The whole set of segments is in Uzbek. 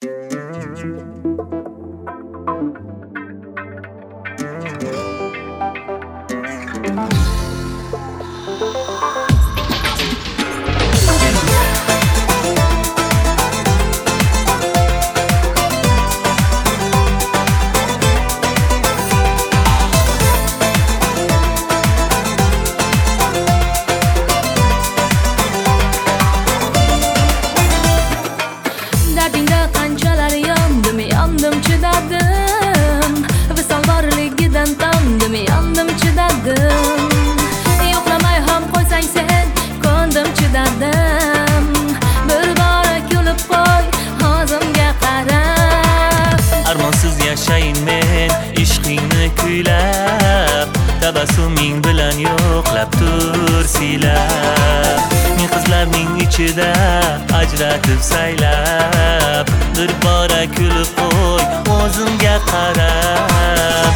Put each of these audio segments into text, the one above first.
Dardingda qanchalar yondim chidadim. Visol borligidan tomdim, yondim chidadim. Yo'qlamay ham qo'ysang sen, ko'ndim chidadim. Bir bora kulib qo'y, o'zimga qarab. Armonsiz yashayin men, ishqingni kuylab, tabassuming bilan yo'qlab tur silab. Men qizlarning ichida ajratib saylab, bir bora kulib qo'y, o'zimga qarab.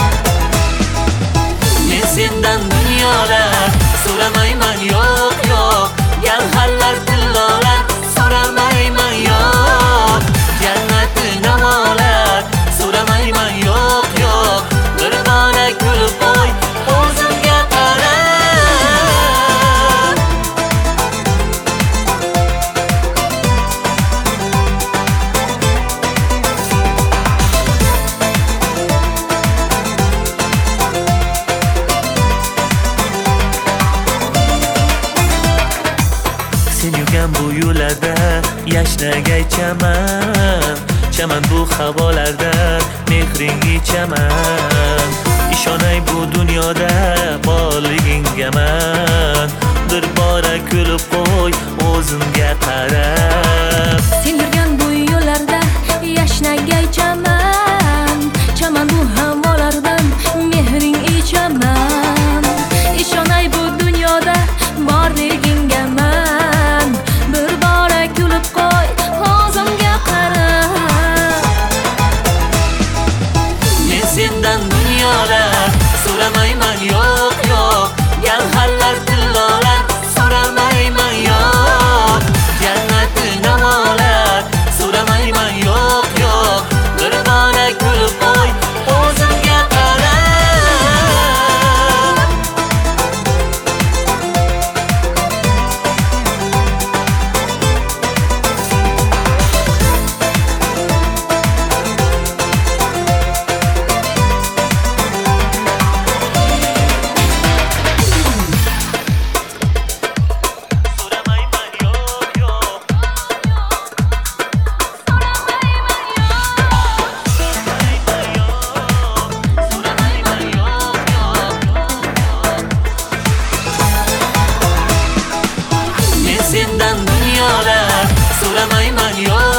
Men sendan dunyolar so'ramayman, yo'q yo'q, gavharlar tillolar so'ramayman, yo'q, jannati namolar so'ramayman, yo'q yo'q, bir bora kulib qo'y, o'zimga qarab. Sen yurgan bu yo'llarda yashnagay chaman, chaman bu havolarda mehring ichaman. Ishonay bu dunyoda borligingga man, bir bora kulib qo'y, o'zimga qarab. Sen yurgan bu yo'llarda yashnagay chaman, chaman bu havolardan mehring ichaman. Ishonay bu dunyoda borligingga man, bir bora kulib qo'y, o'zimga qarab. Men sendan dunyolar so'ramayman, yo'q yo'q, gavharlar tillolar so'ramayman, yo'q, jannati namolar so'ramayman, yo'q yo'q, bir bora kulib qo'y, o'zimga qarab. Sendan dunyolar so'ramayman, yo'q